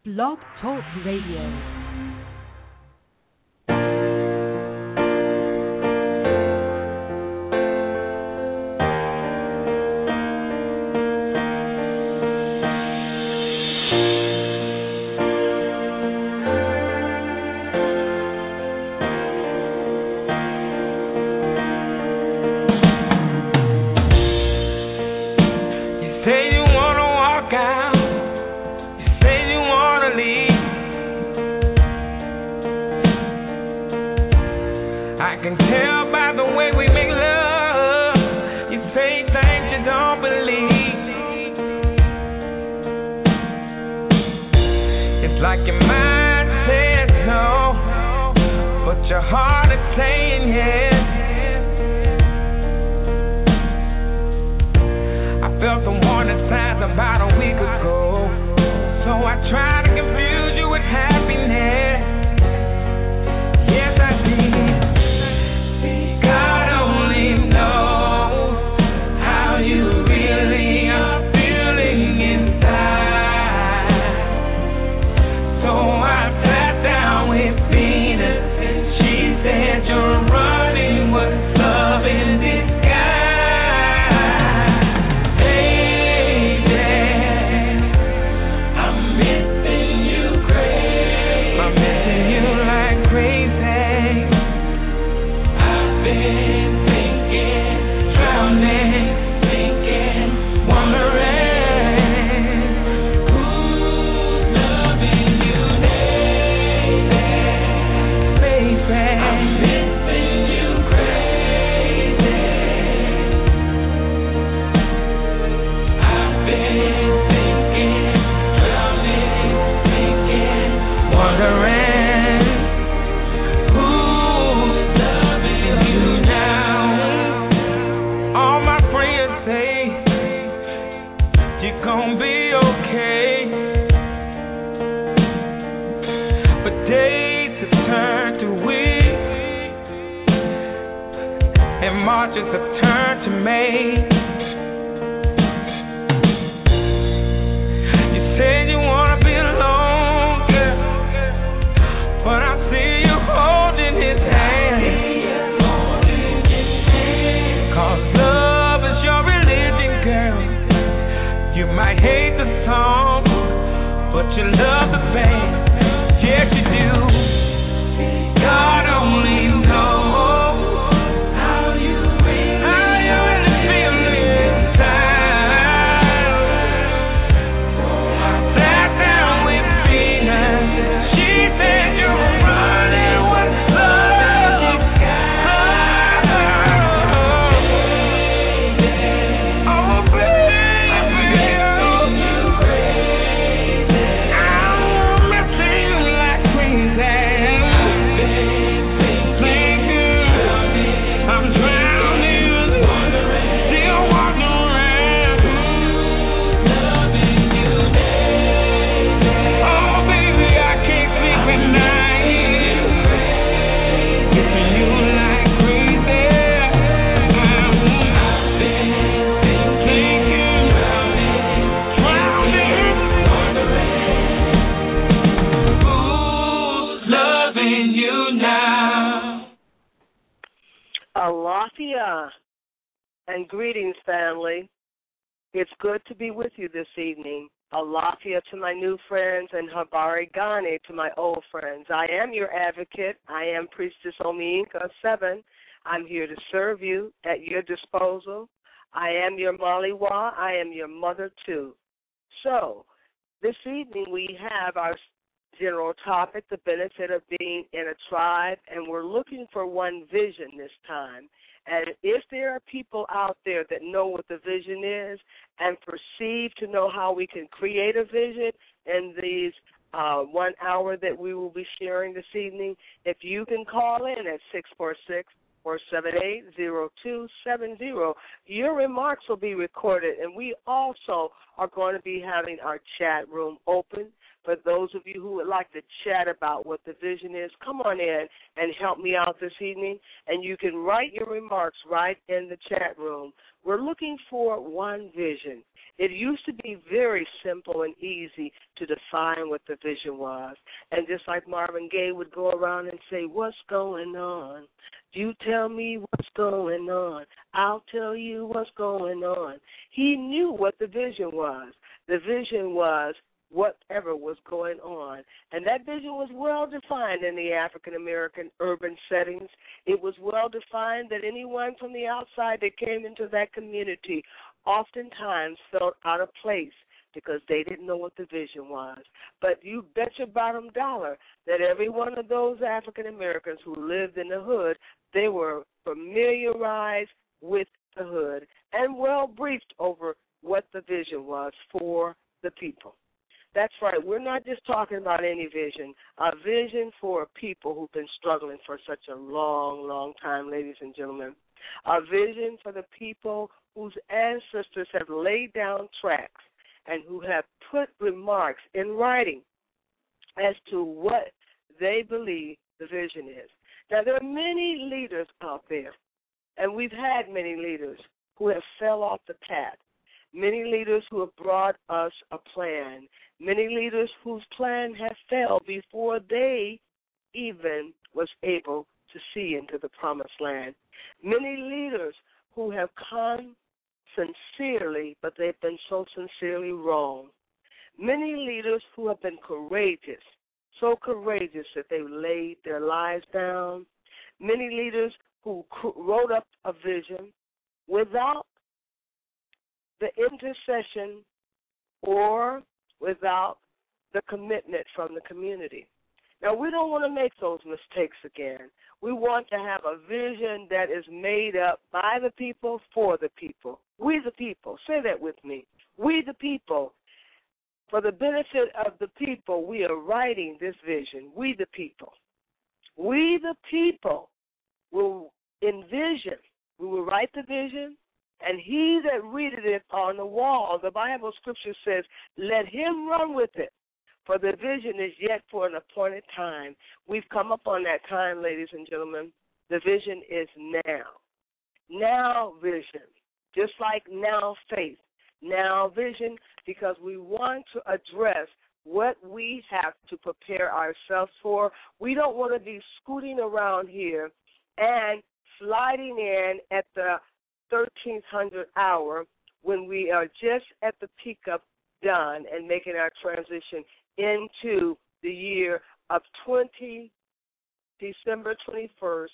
Blog Talk Radio. Alafia and greetings, family. It's good to be with you this evening. Alafia to my new friends and Habari Gane to my old friends. I am your advocate. I am Priestess Omiinka 7. I'm here to serve you at your disposal. I am your Maliwa. I am your mother, too. So, this evening we have our general topic, the benefit of being in a tribe, and we're looking for one vision this time. And if there are people out there that know what the vision is and perceive to know how we can create a vision in these 1 hour that we will be sharing this evening, if you can call in at 646-478-0270, your remarks will be recorded, and we also are going to be having our chat room open for those of you you who would like to chat about what the vision is, come on in and help me out this evening. And you can write your remarks right in the chat room. We're looking for one vision. It used to be very simple and easy to define what the vision was. And just like Marvin Gaye would go around and say, what's going on? You tell me what's going on. I'll tell you what's going on. He knew what the vision was. The vision was whatever was going on. And that vision was well defined in the African-American urban settings. It was well defined that anyone from the outside that came into that community oftentimes felt out of place because they didn't know what the vision was. But you bet your bottom dollar that every one of those African-Americans who lived in the hood, they were familiarized with the hood and well briefed over what the vision was for the people. That's right. We're not just talking about any vision. A vision for people who've been struggling for such a long, long time, ladies and gentlemen. A vision for the people whose ancestors have laid down tracks and who have put remarks in writing as to what they believe the vision is. Now, there are many leaders out there, and we've had many leaders who have fell off the path. Many leaders who have brought us a plan. Many leaders whose plan has failed before they even was able to see into the promised land. Many leaders who have come sincerely, but they've been so sincerely wrong. Many leaders who have been courageous, so courageous that they laid their lives down. Many leaders who wrote up a vision without the intercession or without the commitment from the community. Now, we don't want to make those mistakes again. We want to have a vision that is made up by the people, for the people. We the people. Say that with me. We the people. For the benefit of the people, we are writing this vision. We the people. We the people will envision. We will write the vision, and he that readeth it on the wall, the Bible scripture says, let him run with it. For the vision is yet for an appointed time. We've come up on that time, ladies and gentlemen. The vision is now. Now vision. Just like now faith. Now vision, because we want to address what we have to prepare ourselves for. We don't want to be scooting around here and sliding in at the 1300 hour when we are just at the peak of done and making our transition into the year of December 21st,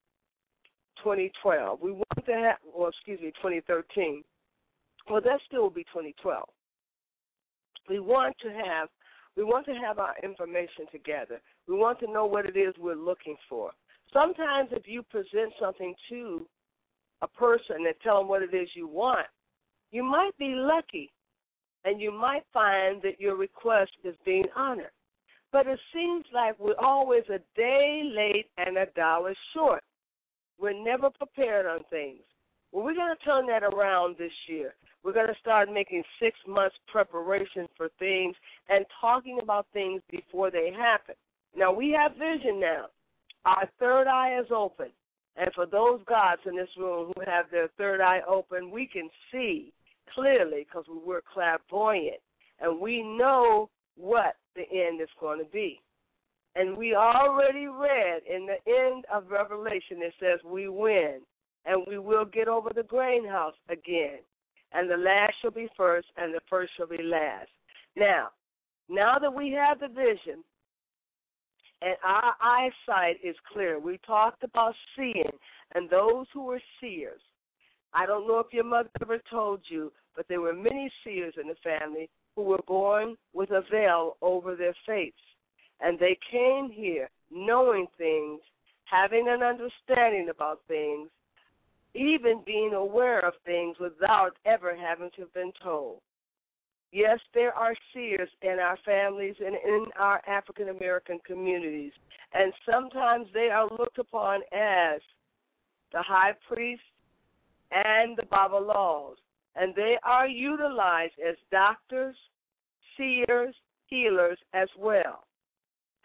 2012. We want to have, 2013. Well, that still will be 2012. We want to have our information together. We want to know what it is we're looking for. Sometimes if you present something to a person and tell them what it is you want, you might be lucky and you might find that your request is being honored. But it seems like we're always a day late and a dollar short. We're never prepared on things. Well, we're going to turn that around this year. We're going to start making 6 months preparation for things and talking about things before they happen. Now, we have vision now. Our third eye is open. And for those gods in this room who have their third eye open, we can see clearly because we're clairvoyant. And we know what the end is going to be. And we already read in the end of Revelation, it says we win. And we will get over the grain house again. And the last shall be first, and the first shall be last. Now that we have the vision, and our eyesight is clear, we talked about seeing, and those who were seers. I don't know if your mother ever told you, but there were many seers in the family who were born with a veil over their face. And they came here knowing things, having an understanding about things, even being aware of things without ever having to have been told. Yes, there are seers in our families and in our African-American communities, and sometimes they are looked upon as the high priest and the Babalaws, and they are utilized as doctors, seers, healers as well.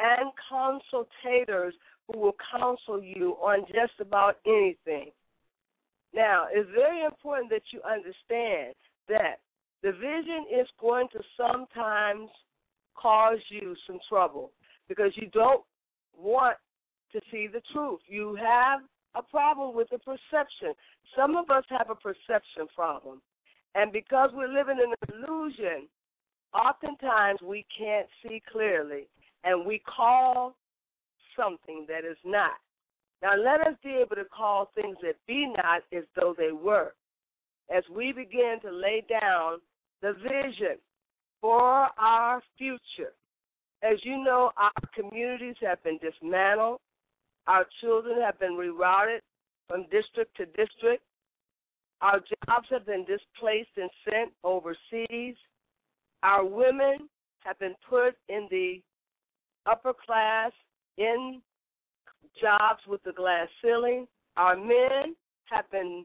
and consultators who will counsel you on just about anything. Now, it's very important that you understand that the vision is going to sometimes cause you some trouble because you don't want to see the truth. You have a problem with the perception. Some of us have a perception problem. And because we're living in an illusion, oftentimes we can't see clearly, and we call something that is not. Now, let us be able to call things that be not as though they were, as we begin to lay down the vision for our future. As you know, our communities have been dismantled. Our children have been rerouted from district to district. Our jobs have been displaced and sent overseas. Our women have been put in the upper class in jobs with the glass ceiling. Our men have been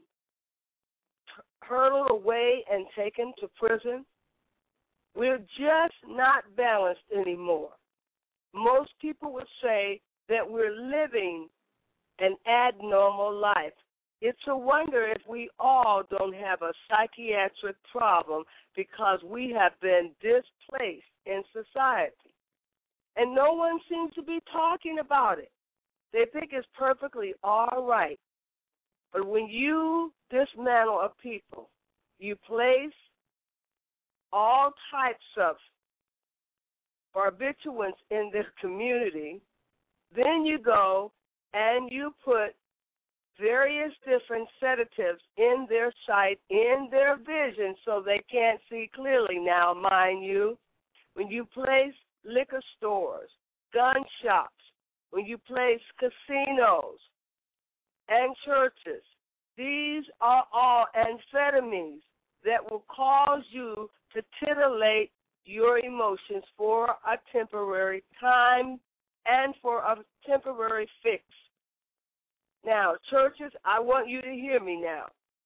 hurtled away and taken to prison. We're just not balanced anymore. Most people would say that we're living an abnormal life. It's a wonder if we all don't have a psychiatric problem because we have been displaced in society. And no one seems to be talking about it. They think it's perfectly all right. But when you dismantle a people, you place all types of barbiturates in this community, then you go and you put various different sedatives in their sight, in their vision, so they can't see clearly. Now, mind you, when you place liquor stores, gun shops, when you place casinos and churches, these are all amphetamines that will cause you to titillate your emotions for a temporary time and for a temporary fix. Now, churches, I want you to hear me now.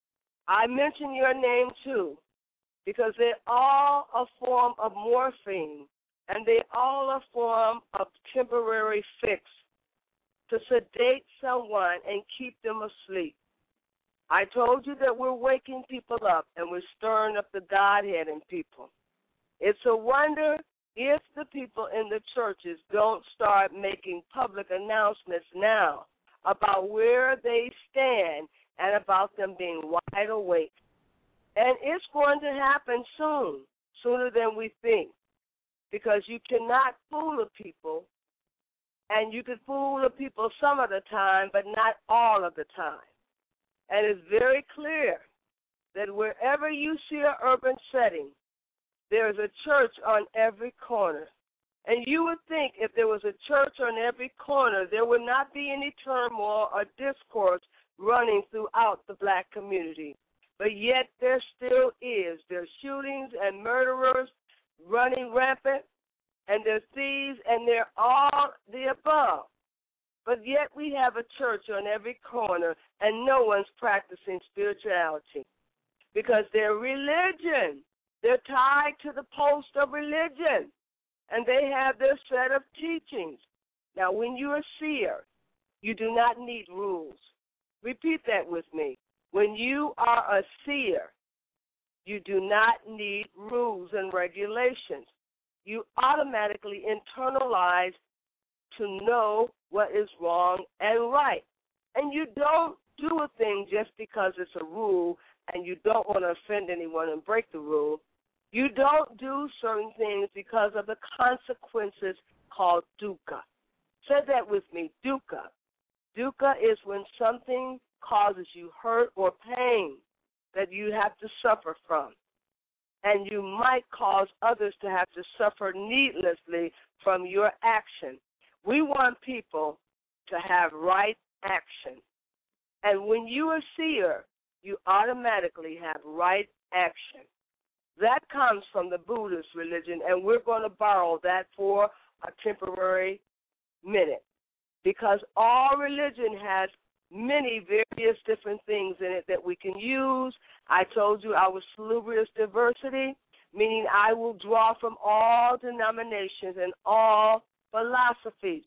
I mention your name too, because they're all a form of morphine, and they all a form of temporary fix to sedate someone and keep them asleep. I told you that we're waking people up and we're stirring up the Godhead in people. It's a wonder if the people in the churches don't start making public announcements now about where they stand and about them being wide awake. And it's going to happen soon, sooner than we think, because you cannot fool the people, and you can fool the people some of the time, but not all of the time. And it's very clear that wherever you see an urban setting, there's a church on every corner. And you would think if there was a church on every corner, there would not be any turmoil or discourse running throughout the black community. But yet there still is. There's shootings and murderers running rampant, and there's thieves, and they're all the above. But yet we have a church on every corner, and no one's practicing spirituality because their religion, they're tied to the post of religion, and they have their set of teachings. Now, when you're a seer, you do not need rules. Repeat that with me. When you are a seer, you do not need rules and regulations. You automatically internalize to know what is wrong and right. And you don't do a thing just because it's a rule and you don't want to offend anyone and break the rule. You don't do certain things because of the consequences called dukkha. Say that with me, dukkha. Dukkha is when something causes you hurt or pain that you have to suffer from. And you might cause others to have to suffer needlessly from your action. We want people to have right action. And when you are a seer, you automatically have right action. That comes from the Buddhist religion, and we're going to borrow that for a temporary minute because all religion has many various different things in it that we can use. I told you I was salubrious diversity, meaning I will draw from all denominations and all philosophies.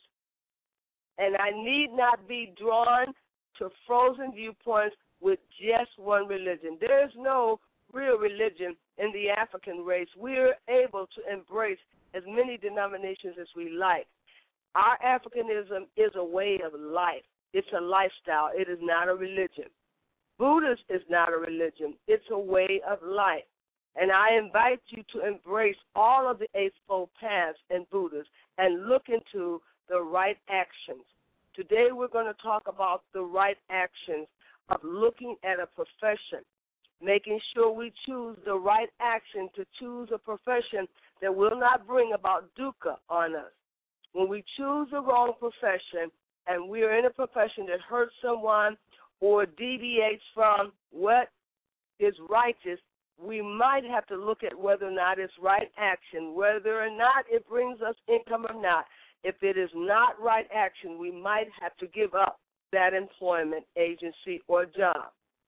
And I need not be drawn to frozen viewpoints with just one religion. There is no real religion in the African race. We're able to embrace as many denominations as we like. Our Africanism is a way of life. It's a lifestyle. It is not a religion. Buddhism is not a religion. It's a way of life. And I invite you to embrace all of the Eightfold Paths in Buddhism and look into the right actions. Today we're going to talk about the right actions of looking at a profession, making sure we choose the right action to choose a profession that will not bring about dukkha on us. When we choose the wrong profession and we are in a profession that hurts someone or deviates from what is righteous, we might have to look at whether or not it's right action, whether or not it brings us income or not. If it is not right action, we might have to give up that employment agency or job.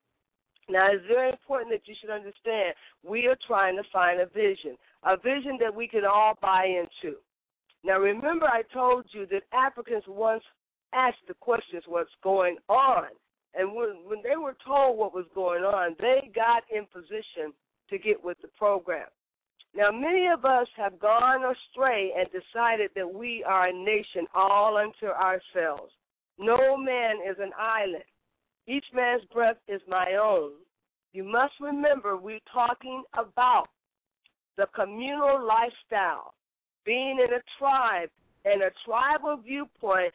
Now, it's very important that you should understand we are trying to find a vision that we can all buy into. Now, remember I told you that Africans once asked the questions, what's going on? And when they were told what was going on, they got in position to get with the program. Now, many of us have gone astray and decided that we are a nation all unto ourselves. No man is an island. Each man's breath is my own. You must remember we're talking about the communal lifestyle, being in a tribe, and a tribal viewpoint.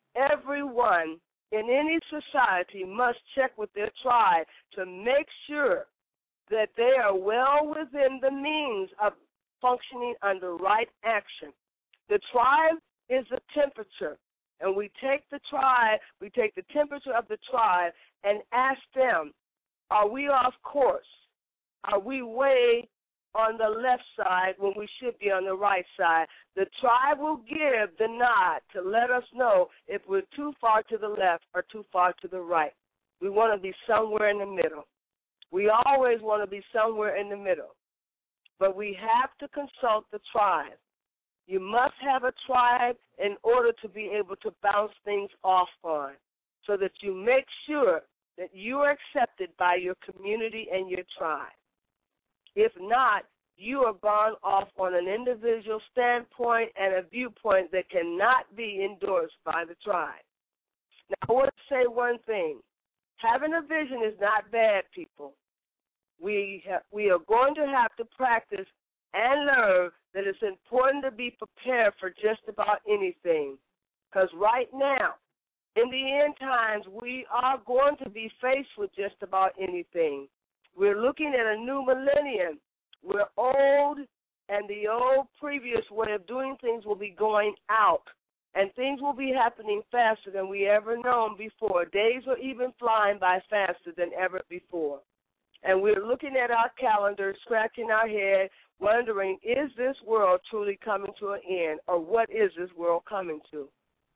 Everyone in any society must check with their tribe to make sure that they are well within the means of functioning under right action. The tribe is the temperature, and we take the temperature of the tribe and ask them, are we off course? Are we way on the left side when we should be on the right side? The tribe will give the nod to let us know if we're too far to the left or too far to the right. We want to be somewhere in the middle. We always want to be somewhere in the middle. But we have to consult the tribe. You must have a tribe in order to be able to bounce things off on, so that you make sure that you are accepted by your community and your tribe. If not, you are gone off on an individual standpoint and a viewpoint that cannot be endorsed by the tribe. Now, I want to say one thing. Having a vision is not bad, people. We are going to have to practice and learn that it's important to be prepared for just about anything. Because right now, in the end times, we are going to be faced with just about anything. We're looking at a new millennium. We're old, and the old previous way of doing things will be going out, and things will be happening faster than we ever known before. Days are even flying by faster than ever before. And we're looking at our calendar, scratching our head, wondering, is this world truly coming to an end, or what is this world coming to?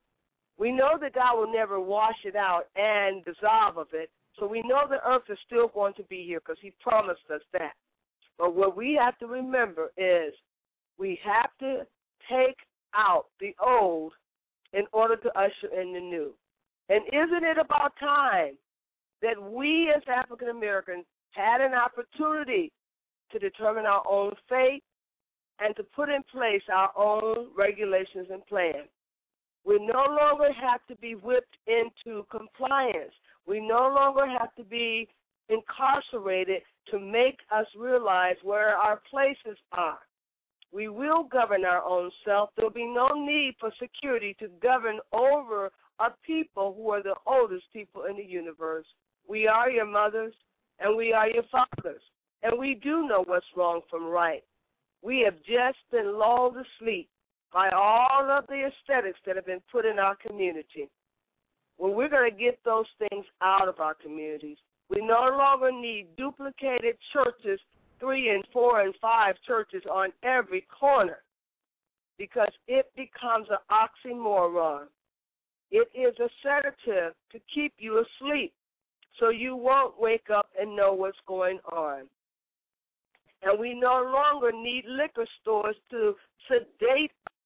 We know that God will never wash it out and dissolve of it, so we know the earth is still going to be here because he promised us that. But what we have to remember is we have to take out the old in order to usher in the new. And isn't it about time that we as African Americans had an opportunity to determine our own fate and to put in place our own regulations and plans? We no longer have to be whipped into compliance. We no longer have to be incarcerated to make us realize where our places are. We will govern our own self. There will be no need for security to govern over a people who are the oldest people in the universe. We are your mothers, and we are your fathers, and we do know what's wrong from right. We have just been lulled to sleep by all of the aesthetics that have been put in our community. Well, we're going to get those things out of our communities. We no longer need duplicated churches, 3 and 4 and 5 churches on every corner, because it becomes an oxymoron. It is a sedative to keep you asleep so you won't wake up and know what's going on. And we no longer need liquor stores to sedate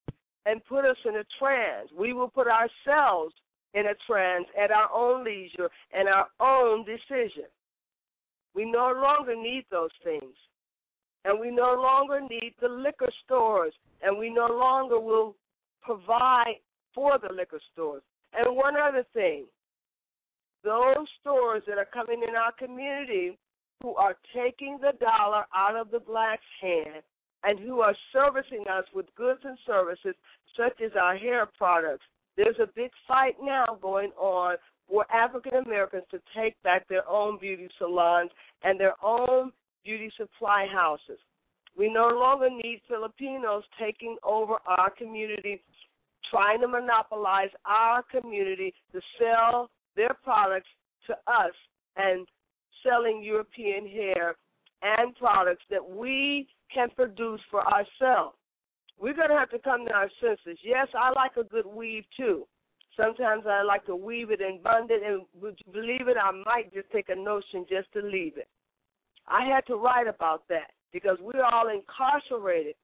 and put us in a trance. We will put ourselves in a trance at our own leisure and our own decision. We no longer need those things. And we no longer need the liquor stores. And we no longer will provide for the liquor stores. And one other thing, those stores that are coming in our community who are taking the dollar out of the black's hand and who are servicing us with goods and services such as our hair products, there's a big fight now going on for African Americans to take back their own beauty salons and their own beauty supply houses. We no longer need Filipinos taking over our community, trying to monopolize our community to sell their products to us and selling European hair and products that we can produce for ourselves. We're going to have to come to our senses. Yes, I like a good weave, too. Sometimes I like to weave it and bund it, and would you believe it, I might just take a notion just to leave it. I had to write about that because we're all incarcerated,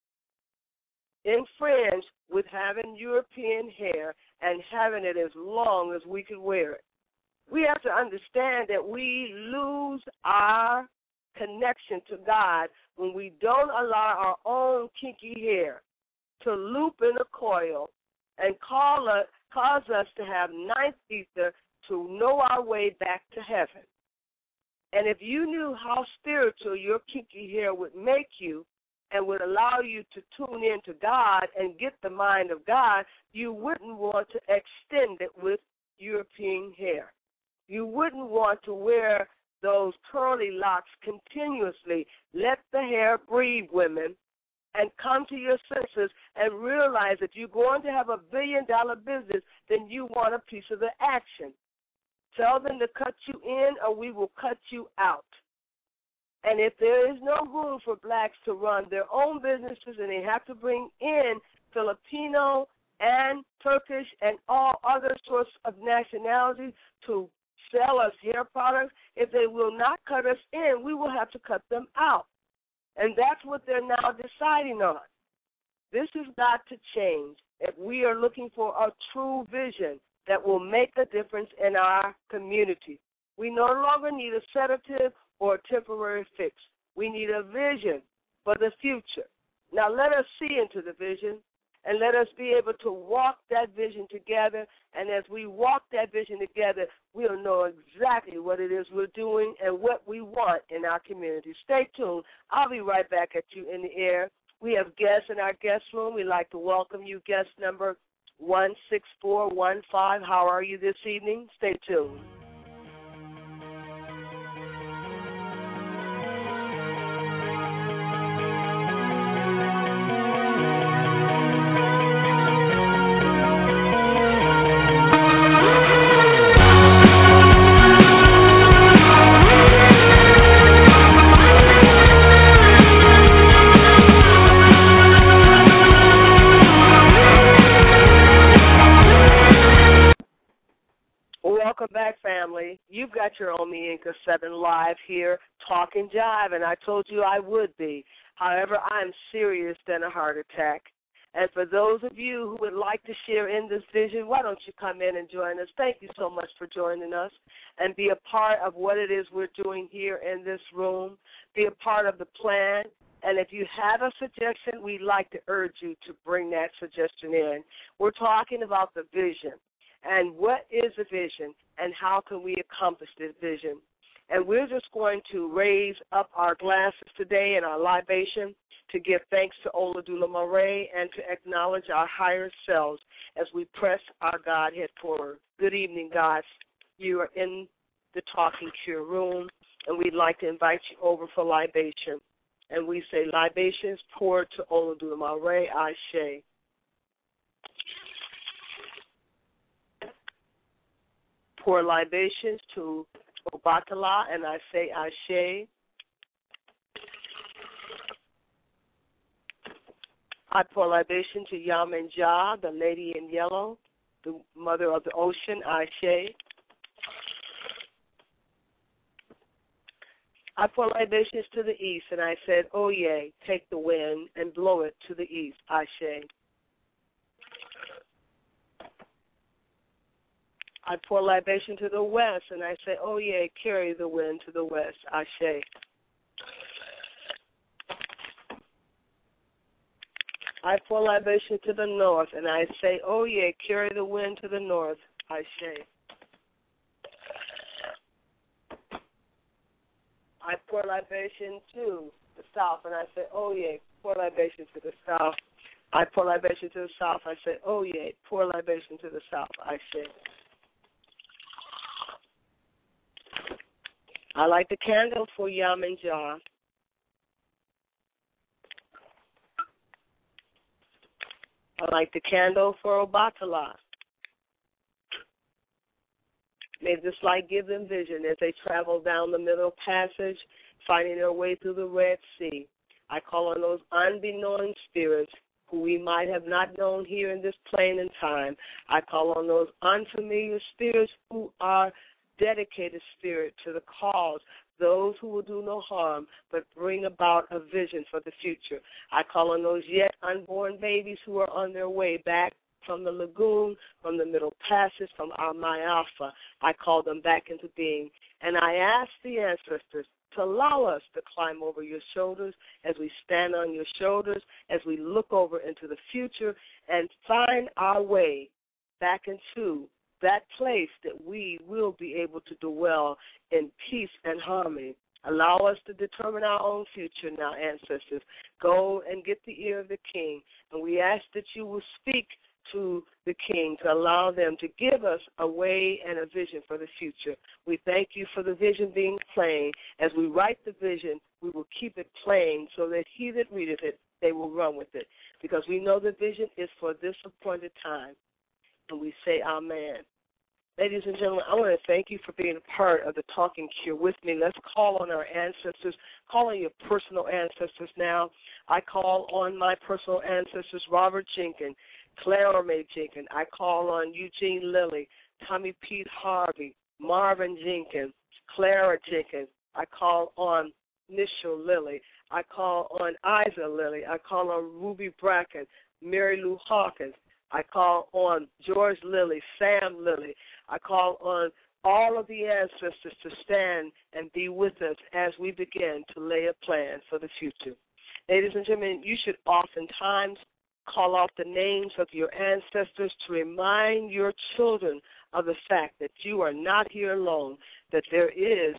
infringed with having European hair and having it as long as we can wear it. We have to understand that we lose our connection to God when we don't allow our own kinky hair to loop in a coil and cause us to have ninth ether to know our way back to heaven. And if you knew how spiritual your kinky hair would make you and would allow you to tune in to God and get the mind of God, you wouldn't want to extend it with European hair. You wouldn't want to wear those curly locks continuously. Let the hair breathe, women, and come to your senses and realize that you're going to have a billion-dollar business, then you want a piece of the action. Tell them to cut you in or we will cut you out. And if there is no room for blacks to run their own businesses and they have to bring in Filipino and Turkish and all other sorts of nationalities to sell us hair products, if they will not cut us in, we will have to cut them out. And that's what they're now deciding on. This has got to change if we are looking for a true vision that will make a difference in our community. We no longer need a sedative or a temporary fix. We need a vision for the future. Now let us see into the vision and let us be able to walk that vision together. And as we walk that vision together, we'll know exactly what it is we're doing and what we want in our community. Stay tuned. I'll be right back at you in the air. We have guests in our guest room. We'd like to welcome you, guest number 16415. How are you this evening? Stay tuned. Welcome back, family. You've got your Omi Inca 7 live here, talking jive, and I told you I would be. However, I'm serious than a heart attack. And for those of you who would like to share in this vision, why don't you come in and join us? Thank you so much for joining us and be a part of what it is we're doing here in this room. Be a part of the plan. And if you have a suggestion, we'd like to urge you to bring that suggestion in. We're talking about the vision. And what is the vision, and how can we accomplish this vision? And we're just going to raise up our glasses today in our libation to give thanks to Oludula Moray and to acknowledge our higher selves as we press our Godhead forward. Good evening, guys. You are in the Talking Cure room, and we'd like to invite you over for libation. And we say libations poured to Oludula Moray, Ashe. Pour libations to Obatala, and I say Ashe. I pour libation to Yamenja, the lady in yellow, the mother of the ocean, Ashe. I pour libations to the east, and I said, oh, yea, take the wind and blow it to the east, Ashe. I pour libation to the west, and I say, oh, yeah, carry the wind to the west. Ashe. I pour libation to the north, and I say, oh, yeah, carry the wind to the north. Ashe. I pour libation to the south, and I say, oh, yeah, pour libation to the south. I pour libation to the south. I say, oh, yeah, pour libation to the south. Ashe. I light the candle for Yamin Jah. I light the candle for Obatala. May this light give them vision as they travel down the middle passage, finding their way through the Red Sea. I call on those unbeknown spirits who we might have not known here in this plane and time. I call on those unfamiliar spirits who are dedicated spirit to the cause, those who will do no harm but bring about a vision for the future. I call on those yet unborn babies who are on their way back from the lagoon, from the middle passage, from our My Alpha. I call them back into being. And I ask the ancestors to allow us to climb over your shoulders as we stand on your shoulders, as we look over into the future and find our way back into that place that we will be able to dwell in peace and harmony. Allow us to determine our own future now, ancestors. Go and get the ear of the king, and we ask that you will speak to the king to allow them to give us a way and a vision for the future. We thank you for the vision being plain. As we write the vision, we will keep it plain so that he that readeth it, they will run with it, because we know the vision is for this appointed time. And we say amen. Ladies and gentlemen, I want to thank you for being a part of the Talking Cure with me. Let's call on our ancestors. Call on your personal ancestors now. I call on my personal ancestors, Robert Jenkins, Clara Mae Jenkins. I call on Eugene Lilly, Tommy Pete Harvey, Marvin Jenkins, Clara Jenkins. I call on Nichelle Lilly. I call on Isa Lilly. I call on Ruby Bracken, Mary Lou Hawkins. I call on George Lilly, Sam Lilly. I call on all of the ancestors to stand and be with us as we begin to lay a plan for the future. Ladies and gentlemen, you should oftentimes call out the names of your ancestors to remind your children of the fact that you are not here alone, that there is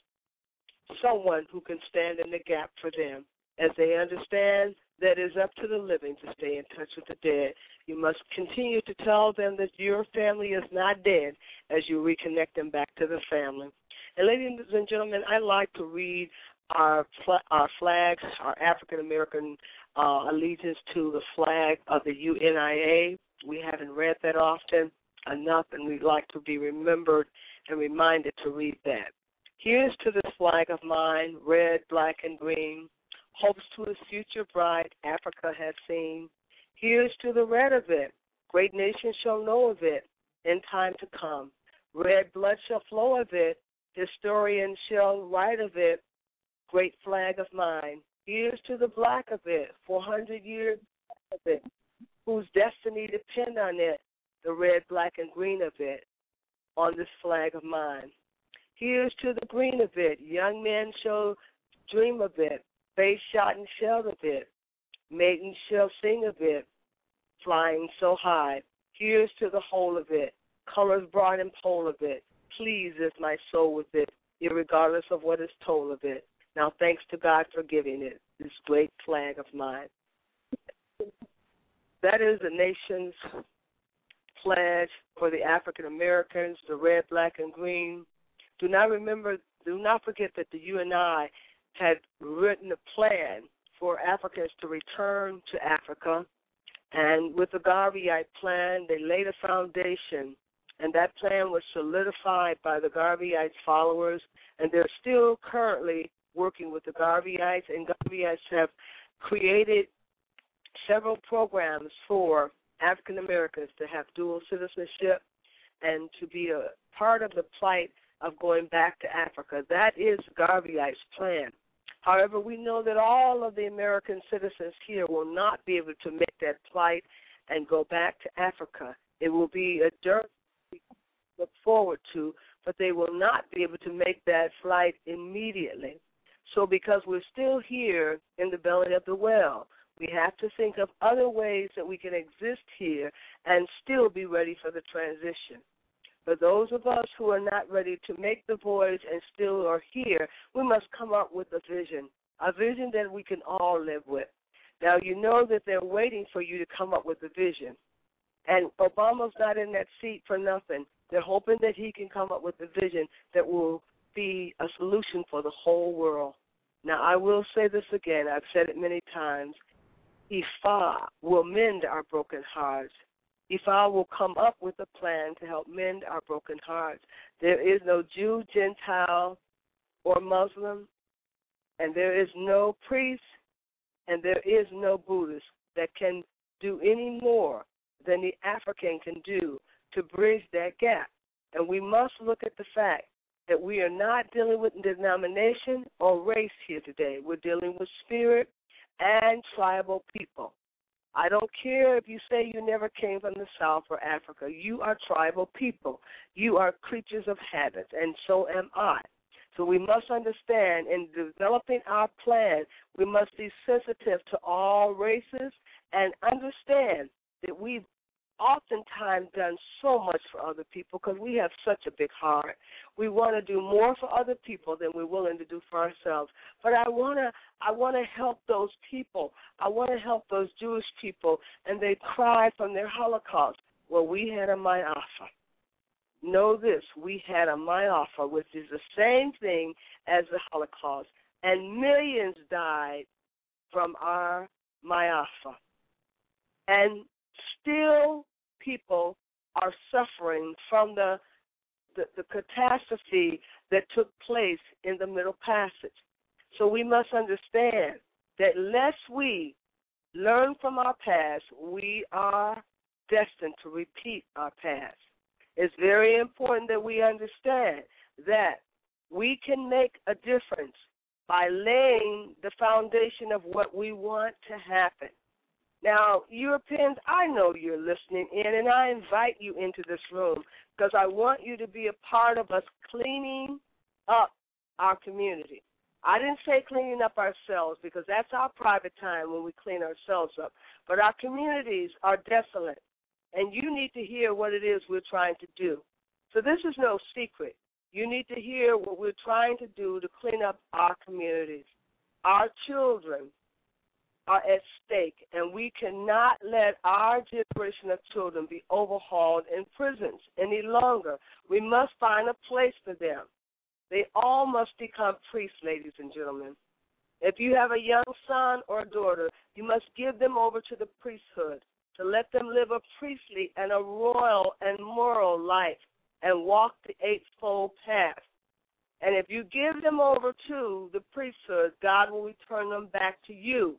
someone who can stand in the gap for them as they understand that it is up to the living to stay in touch with the dead. You must continue to tell them that your family is not dead as you reconnect them back to the family. And ladies and gentlemen, I like to read our flags, our African-American allegiance to the flag of the UNIA. We haven't read that often enough, and we'd like to be remembered and reminded to read that. Here's to this flag of mine, red, black, and green, hopes to its future bright Africa has seen. Here's to the red of it, great nations shall know of it in time to come. Red blood shall flow of it, historians shall write of it, great flag of mine. Here's to the black of it, 400 years of it, whose destiny depend on it, the red, black, and green of it, on this flag of mine. Here's to the green of it, young men shall dream of it, face shot and shelled of it, maidens shall sing of it, flying so high. Here's to the whole of it, colors broad and pole of it, pleased is my soul with it, irregardless of what is told of it. Now thanks to God for giving it, this great flag of mine. That is the nation's pledge for the African Americans, the red, black, and green. Do not forget that the UNI had written a plan for Africans to return to Africa. And with the Garveyite plan, they laid a foundation, and that plan was solidified by the Garveyites' followers, and they're still currently working with the Garveyites, and Garveyites have created several programs for African Americans to have dual citizenship and to be a part of the plight of going back to Africa. That is Garveyites' plan. However, we know that all of the American citizens here will not be able to make that plight and go back to Africa. It will be a journey look forward to, but they will not be able to make that flight immediately. So because we're still here in the belly of the whale, we have to think of other ways that we can exist here and still be ready for the transition. For those of us who are not ready to make the voyage and still are here, we must come up with a vision that we can all live with. Now, you know that they're waiting for you to come up with a vision. And Obama's not in that seat for nothing. They're hoping that he can come up with a vision that will be a solution for the whole world. Now, I will say this again. I've said it many times. Ifa will mend our broken hearts. Ifa will come up with a plan to help mend our broken hearts. There is no Jew, Gentile, or Muslim, and there is no priest, and there is no Buddhist that can do any more than the African can do to bridge that gap. And we must look at the fact that we are not dealing with denomination or race here today. We're dealing with spirit and tribal people. I don't care if you say you never came from the South or Africa. You are tribal people. You are creatures of habit, and so am I. So we must understand in developing our plan, we must be sensitive to all races and understand that we've oftentimes done so much for other people because we have such a big heart. We want to do more for other people than we're willing to do for ourselves. But I want to help those people. I want to help those Jewish people, and they cry from their Holocaust. Well, we had a Ma'afa. Know this, we had a Ma'afa, which is the same thing as the Holocaust, and millions died from our Ma'afa. And still people are suffering from the catastrophe that took place in the Middle Passage. So we must understand that unless we learn from our past, we are destined to repeat our past. It's very important that we understand that we can make a difference by laying the foundation of what we want to happen. Now, Europeans, I know you're listening in, and I invite you into this room because I want you to be a part of us cleaning up our community. I didn't say cleaning up ourselves because that's our private time when we clean ourselves up. But our communities are desolate, and you need to hear what it is we're trying to do. So this is no secret. You need to hear what we're trying to do to clean up our communities. Our children are at stake, and we cannot let our generation of children be overhauled in prisons any longer. We must find a place for them. They all must become priests, ladies and gentlemen. If you have a young son or a daughter, you must give them over to the priesthood to let them live a priestly and a royal and moral life and walk the eightfold path. And if you give them over to the priesthood, God will return them back to you,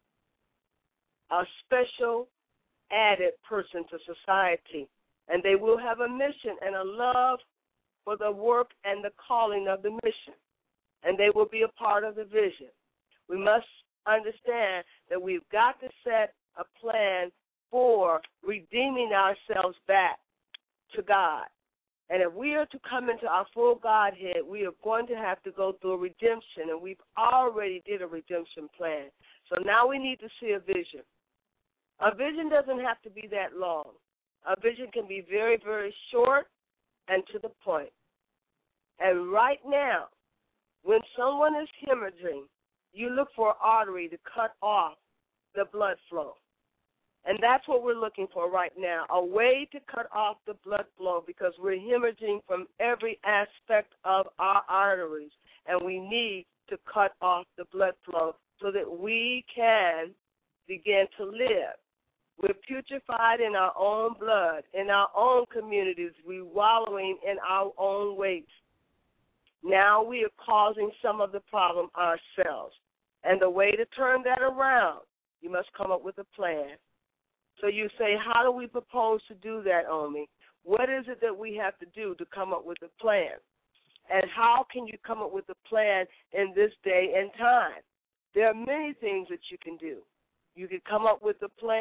a special added person to society. And they will have a mission and a love for the work and the calling of the mission. And they will be a part of the vision. We must understand that we've got to set a plan for redeeming ourselves back to God. And if we are to come into our full Godhead, we are going to have to go through a redemption, and we've already did a redemption plan. So now we need to see a vision. A vision doesn't have to be that long. A vision can be very, very short and to the point. And right now, when someone is hemorrhaging, you look for an artery to cut off the blood flow. And that's what we're looking for right now, a way to cut off the blood flow because we're hemorrhaging from every aspect of our arteries, and we need to cut off the blood flow so that we can begin to live. We're putrefied in our own blood, in our own communities. We're wallowing in our own waste. Now we are causing some of the problem ourselves. And the way to turn that around, you must come up with a plan. So you say, how do we propose to do that, Omi? What is it that we have to do to come up with a plan? And how can you come up with a plan in this day and time? There are many things that you can do. You can come up with a plan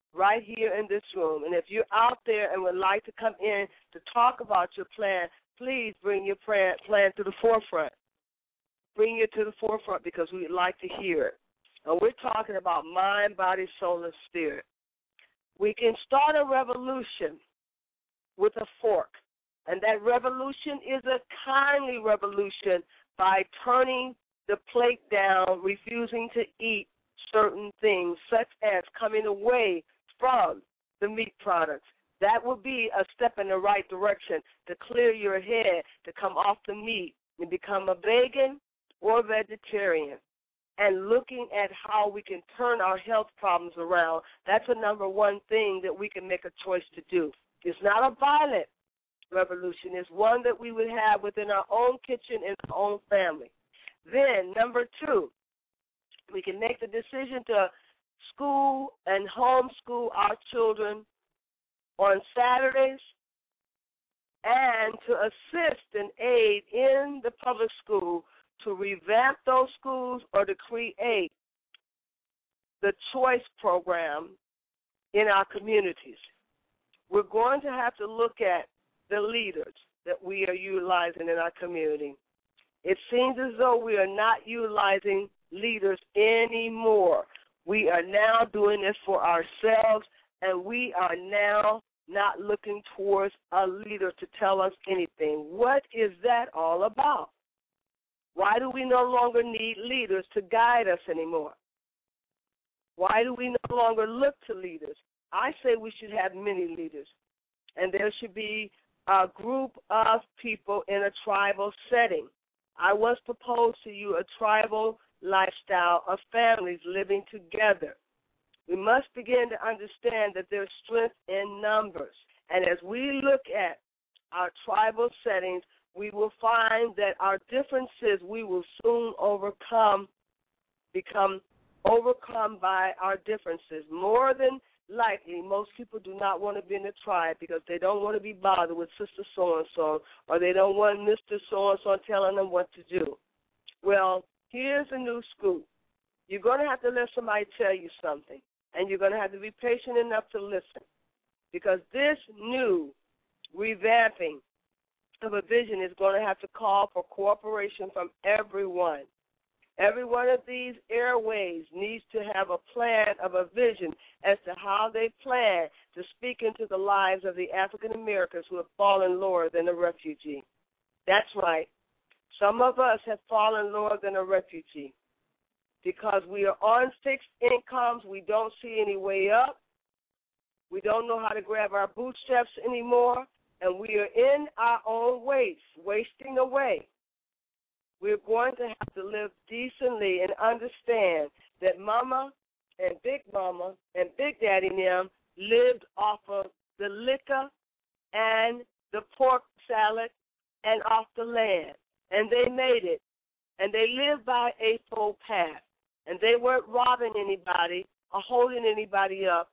right here in this room. And if you're out there and would like to come in to talk about your plan, please bring your plan to the forefront. Bring it to the forefront because we'd like to hear it. And we're talking about mind, body, soul, and spirit. We can start a revolution with a fork, and that revolution is a kindly revolution by turning the plate down, refusing to eat certain things, such as coming away from the meat products. That would be a step in the right direction to clear your head, to come off the meat and become a vegan or vegetarian. And looking at how we can turn our health problems around, that's the number one thing that we can make a choice to do. It's not a violent revolution. It's one that we would have within our own kitchen and our own family. Then, number two, we can make the decision to school and homeschool our children on Saturdays and to assist and aid in the public school to revamp those schools or to create the choice program in our communities. We're going to have to look at the leaders that we are utilizing in our community. It seems as though we are not utilizing leaders anymore. We are now doing this for ourselves, and we are now not looking towards a leader to tell us anything. What is that all about? Why do we no longer need leaders to guide us anymore? Why do we no longer look to leaders? I say we should have many leaders, and there should be a group of people in a tribal setting. I once proposed to you a tribal lifestyle of families living together. We must begin to understand that there's strength in numbers. And as we look at our tribal settings, we will find that our differences we will soon become overcome by our differences. More than likely, most people do not want to be in the tribe because they don't want to be bothered with Sister So-and-so, or they don't want Mr. So-and-so telling them what to do. Well, here's a new scoop. You're going to have to let somebody tell you something, and you're going to have to be patient enough to listen, because this new revamping of a vision is going to have to call for cooperation from everyone. Every one of these airways needs to have a plan of a vision as to how they plan to speak into the lives of the African Americans who have fallen lower than a refugee. That's right. Some of us have fallen lower than a refugee because we are on fixed incomes. We don't see any way up. We don't know how to grab our bootstraps anymore, and we are in our own waste, wasting away. We're going to have to live decently and understand that Mama and Big Mama and Big Daddy and them lived off of the liquor and the pork salad and off the land. And they made it. And they lived by a full path. And they weren't robbing anybody or holding anybody up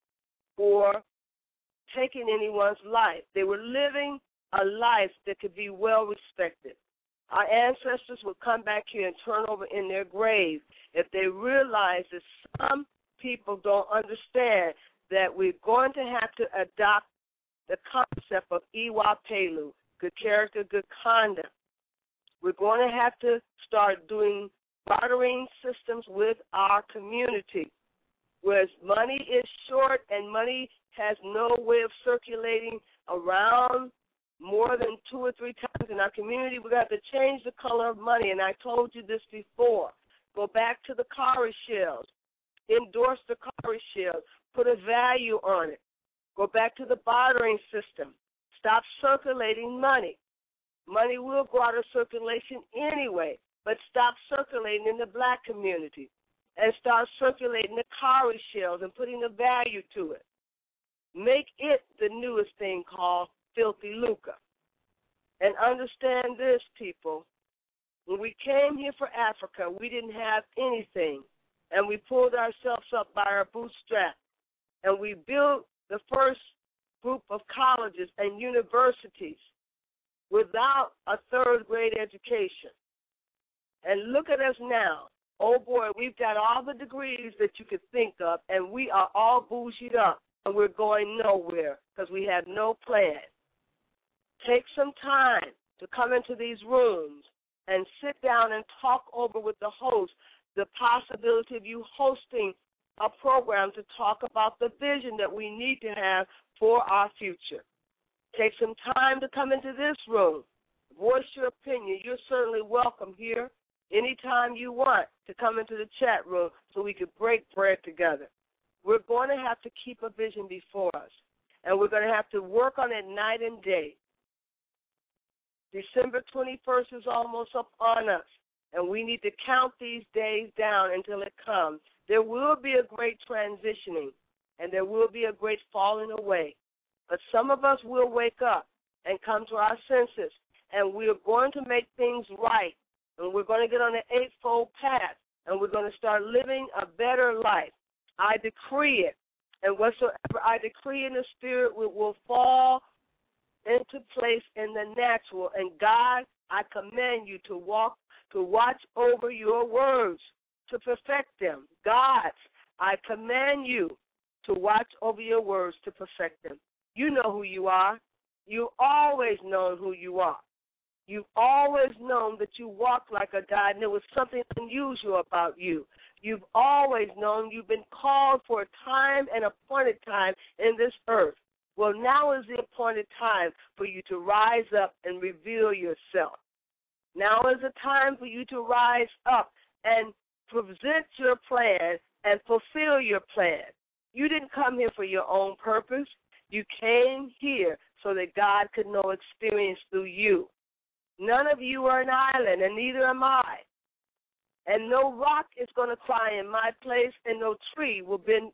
or taking anyone's life. They were living a life that could be well respected. Our ancestors would come back here and turn over in their grave if they realized that some people don't understand that we're going to have to adopt the concept of Iwa Pelu, good character, good conduct. We're going to have to start doing bartering systems with our community, whereas money is short and money has no way of circulating around more than 2 or 3 times in our community. We're going to have to change the color of money, and I told you this before. Go back to the cowrie shells. Endorse the cowrie shells. Put a value on it. Go back to the bartering system. Stop circulating money. Money will go out of circulation anyway, but stop circulating in the black community and start circulating the cowrie shells and putting a value to it. Make it the newest thing called filthy lucre. And understand this, people. When we came here for Africa, we didn't have anything, and we pulled ourselves up by our bootstraps, and we built the first group of colleges and universities without a third-grade education. And look at us now. Oh, boy, we've got all the degrees that you could think of, and we are all bougied up, and we're going nowhere because we have no plan. Take some time to come into these rooms and sit down and talk over with the host the possibility of you hosting a program to talk about the vision that we need to have for our future. Take some time to come into this room. Voice your opinion. You're certainly welcome here anytime you want to come into the chat room so we could break bread together. We're going to have to keep a vision before us, and we're going to have to work on it night and day. December 21st is almost up on us, and we need to count these days down until it comes. There will be a great transitioning, and there will be a great falling away. But some of us will wake up and come to our senses, and we are going to make things right, and we're going to get on the eightfold path, and we're going to start living a better life. I decree it, and whatsoever I decree in the spirit will fall into place in the natural. And God, I command you to watch over your words, to perfect them. God, I command you to watch over your words, to perfect them. You know who you are. You've always known who you are. You've always known that you walk like a God, and there was something unusual about you. You've always known you've been called for a time and appointed time in this earth. Well, now is the appointed time for you to rise up and reveal yourself. Now is the time for you to rise up and present your plan and fulfill your plan. You didn't come here for your own purpose. You came here so that God could know experience through you. None of you are an island, and neither am I. And no rock is going to cry in my place, and no tree will bend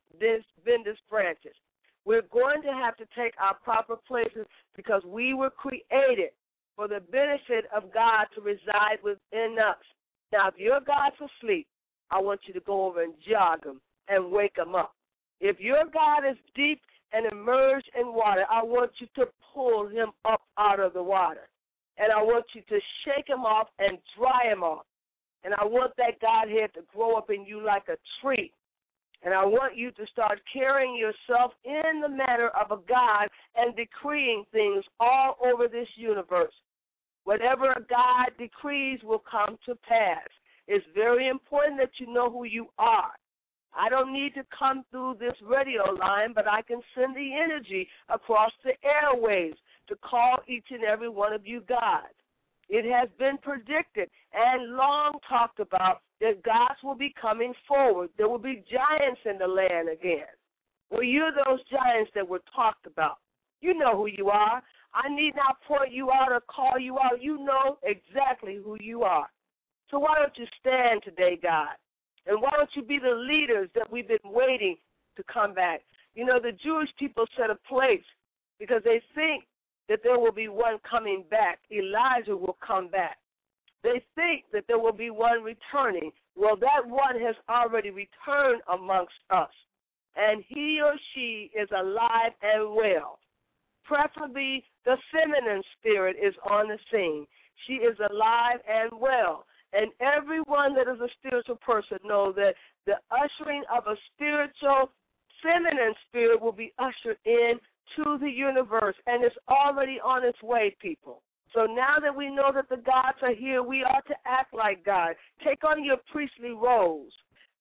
its branches. We're going to have to take our proper places because we were created for the benefit of God to reside within us. Now, if your God's asleep, I want you to go over and jog him and wake him up. If your God is deep and immersed in water, I want you to pull him up out of the water. And I want you to shake him off and dry him off. And I want that Godhead to grow up in you like a tree. And I want you to start carrying yourself in the manner of a God and decreeing things all over this universe. Whatever God decrees will come to pass. It's very important that you know who you are. I don't need to come through this radio line, but I can send the energy across the airwaves to call each and every one of you God. It has been predicted and long talked about that gods will be coming forward. There will be giants in the land again. Well, you're those giants that were talked about. You know who you are. I need not point you out or call you out. You know exactly who you are. So why don't you stand today, God? And why don't you be the leaders that we've been waiting to come back? You know, the Jewish people set a place because they think that there will be one coming back. Elijah will come back. They think that there will be one returning. Well, that one has already returned amongst us, and he or she is alive and well. Preferably, the feminine spirit is on the scene. She is alive and well. And everyone that is a spiritual person knows that the ushering of a spiritual feminine spirit will be ushered in to the universe, and it's already on its way, people. So now that we know that the gods are here, we ought to act like God. Take on your priestly roles.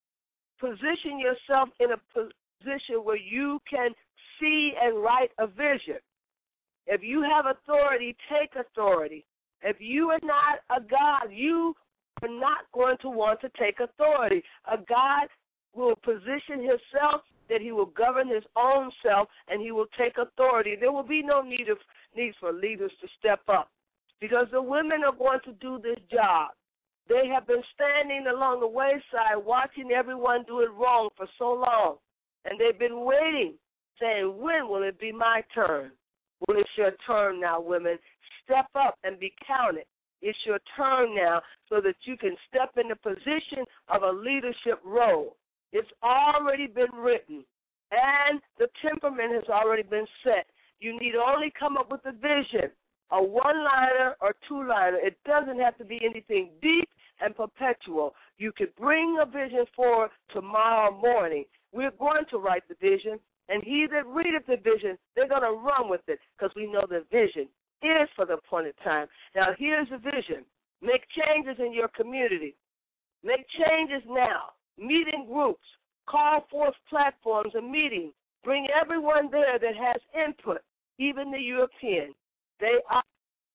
Position yourself in a position where you can see and write a vision. If you have authority, take authority. If you are not a God, you are not going to want to take authority. A God will position himself that he will govern his own self and he will take authority. There will be no need for leaders to step up because the women are going to do this job. They have been standing along the wayside watching everyone do it wrong for so long, and they've been waiting, saying, when will it be my turn? Well, it's your turn now, women. Step up and be counted. It's your turn now so that you can step in the position of a leadership role. It's already been written, and the temperament has already been set. You need only come up with a vision, a one-liner or two-liner. It doesn't have to be anything deep. and perpetual. You could bring a vision for tomorrow morning. We're going to write the vision, and he that readeth the vision, they're going to run with it because we know the vision is for the appointed time. Now, here's the vision. Make changes in your community. Make changes now. Meet in groups. Call forth platforms and meetings. Bring everyone there that has input, even the European. They are